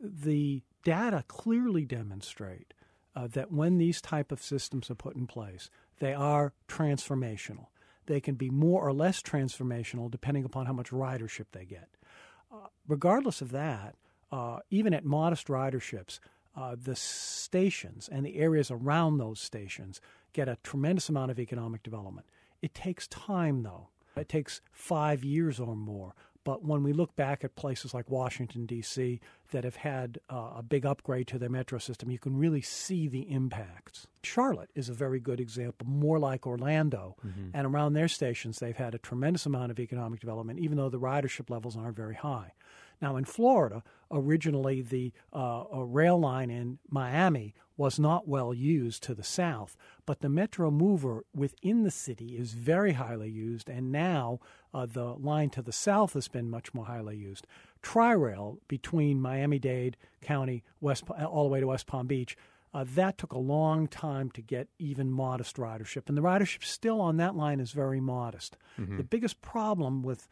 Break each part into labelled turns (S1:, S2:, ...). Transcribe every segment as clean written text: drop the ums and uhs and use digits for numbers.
S1: the data clearly demonstrate that when these type of systems are put in place, they are transformational. They can be more or less transformational depending upon how much ridership they get. Regardless of that, even at modest riderships, the stations and the areas around those stations get a tremendous amount of economic development. It takes time, though. It takes 5 years or more. But when we look back at places like Washington, D.C., that have had a big upgrade to their metro system, you can really see the impacts. Charlotte is a very good example, more like Orlando. Mm-hmm. And around their stations, they've had a tremendous amount of economic development, even though the ridership levels aren't very high. Now, in Florida, originally the a rail line in Miami was not well used to the south, but the Metro Mover within the city is very highly used, and now the line to the south has been much more highly used. Tri-Rail between Miami-Dade County all the way to West Palm Beach, that took a long time to get even modest ridership, and the ridership still on that line is very modest. Mm-hmm. The biggest problem with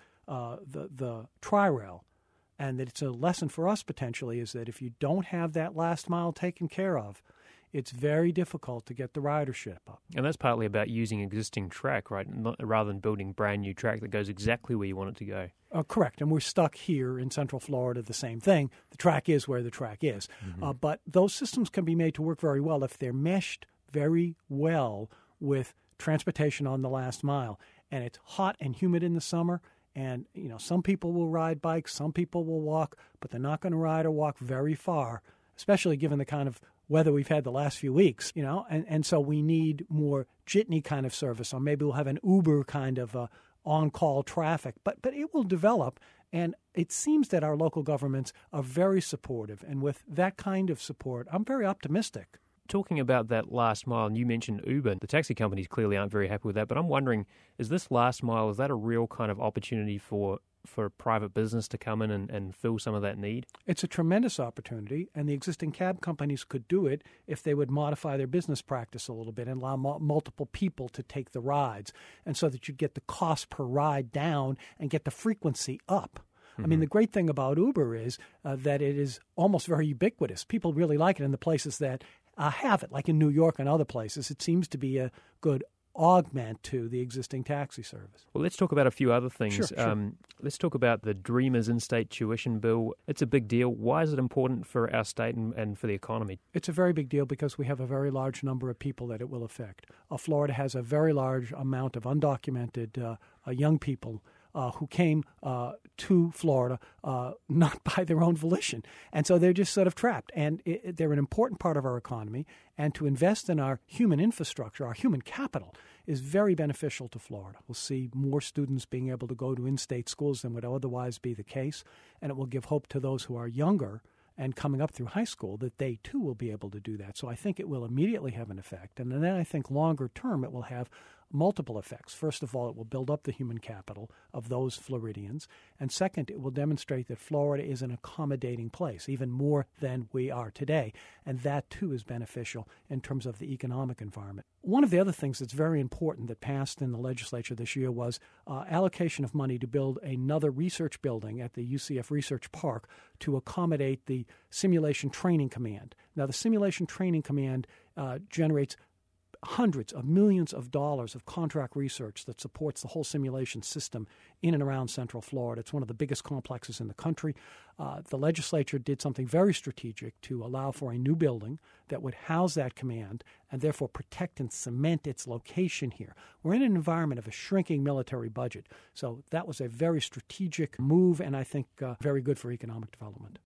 S1: the Tri-Rail, and that it's a lesson for us potentially, is that if you don't have that last mile taken care of, it's very difficult to get the ridership up.
S2: And that's partly about using existing track, right, rather than building brand new track that goes exactly where you want it to go.
S1: Correct, and we're stuck here in Central Florida, the same thing. The track is where the track is. Mm-hmm. But those systems can be made to work very well if they're meshed very well with transportation on the last mile. And it's hot and humid in the summer. And, some people will ride bikes, some people will walk, but they're not going to ride or walk very far, especially given the kind of weather we've had the last few weeks, and so we need more jitney kind of service, or maybe we'll have an Uber kind of on-call traffic, but it will develop, and it seems that our local governments are very supportive, and with that kind of support, I'm very optimistic.
S2: Talking about that last mile, and you mentioned Uber, the taxi companies clearly aren't very happy with that, but I'm wondering, is this last mile, is that a real kind of opportunity for private business to come in and fill some of that need?
S1: It's a tremendous opportunity, and the existing cab companies could do it if they would modify their business practice a little bit and allow multiple people to take the rides, and so that you'd get the cost per ride down and get the frequency up. I mean, the great thing about Uber is that it is almost very ubiquitous. People really like it in the places that have it, like in New York and other places. It seems to be a good augment to the existing taxi service.
S2: Well, let's talk about a few other things.
S1: Sure.
S2: Let's talk about the Dreamers in-state tuition bill. It's a big deal. Why is it important for our state and for the economy?
S1: It's a very big deal because we have a very large number of people that it will affect. Florida has a very large amount of undocumented young people who came to Florida not by their own volition. And so they're just sort of trapped. And they're an important part of our economy. And to invest in our human infrastructure, our human capital, is very beneficial to Florida. We'll see more students being able to go to in-state schools than would otherwise be the case. And it will give hope to those who are younger and coming up through high school that they, too, will be able to do that. So I think it will immediately have an effect. And then I think longer term it will have multiple effects. First of all, it will build up the human capital of those Floridians. And second, it will demonstrate that Florida is an accommodating place, even more than we are today. And that, too, is beneficial in terms of the economic environment. One of the other things that's very important that passed in the legislature this year was allocation of money to build another research building at the UCF Research Park to accommodate the Simulation Training Command. Now, the Simulation Training Command generates hundreds of millions of dollars of contract research that supports the whole simulation system in and around Central Florida. It's one of the biggest complexes in the country. The legislature did something very strategic to allow for a new building that would house that command and therefore protect and cement its location here. We're in an environment of a shrinking military budget, so that was a very strategic move and I think very good for economic development.